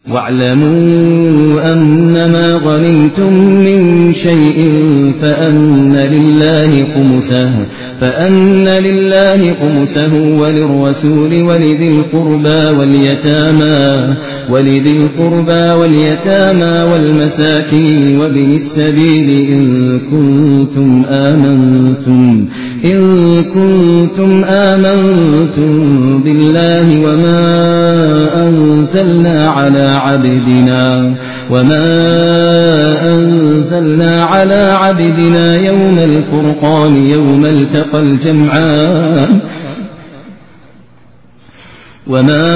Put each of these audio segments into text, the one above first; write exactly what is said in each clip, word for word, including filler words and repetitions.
واعلموا أنما غنمتم من شيء فأن لله خمسه فأن لله خمسه وللرسول ولذي القربى واليتامى ولذي القربى واليتامى والمساكين وابن السبيل إن كنتم آمنتم إن كنتم آمنتم بالله وما أنزلنا على عبدنا وما أنزلنا على عبدنا يوم الفرقان يوم التقى الجمعان وما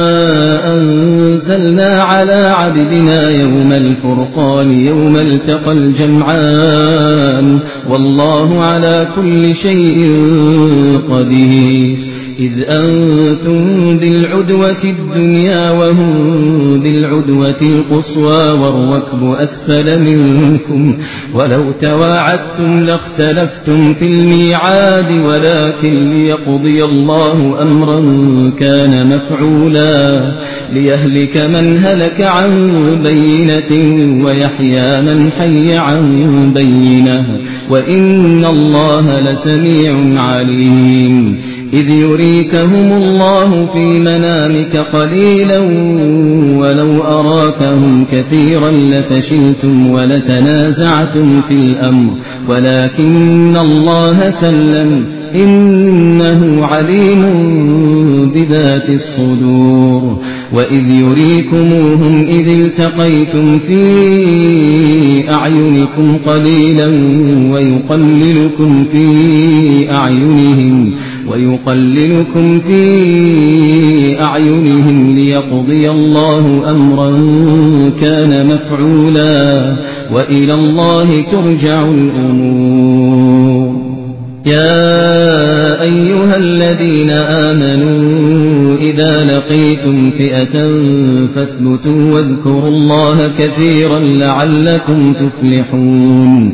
أنزلنا على عبدنا يوم الفرقان يوم التقى الجمعان والله على كل شيء قدير إذ أنتم بالعدوة الدنيا وهم بالعدوة القصوى والركب أسفل منكم ولو تواعدتم لاختلفتم في الميعاد ولكن ليقضي الله أمرا كان مفعولا ليهلك من هلك عن بينة ويحيى من حي عن بينة وإن الله لسميع عليم إذ يريكهم الله في منامك قليلا ولو أراكهم كثيرا لفشلتم ولتنازعتم في الأمر ولكن الله سلم إنه عليم بذات الصدور وإذ يريكموهم إذ التقيتم في أعينكم قليلا ويقللكم في أعينهم ويقللكم في أعينهم ليقضي الله أمرا كان مفعولا وإلى الله ترجع الأمور يا أيها الذين آمنوا إذا لقيتم فئة فاثبتوا واذكروا الله كثيرا لعلكم تفلحون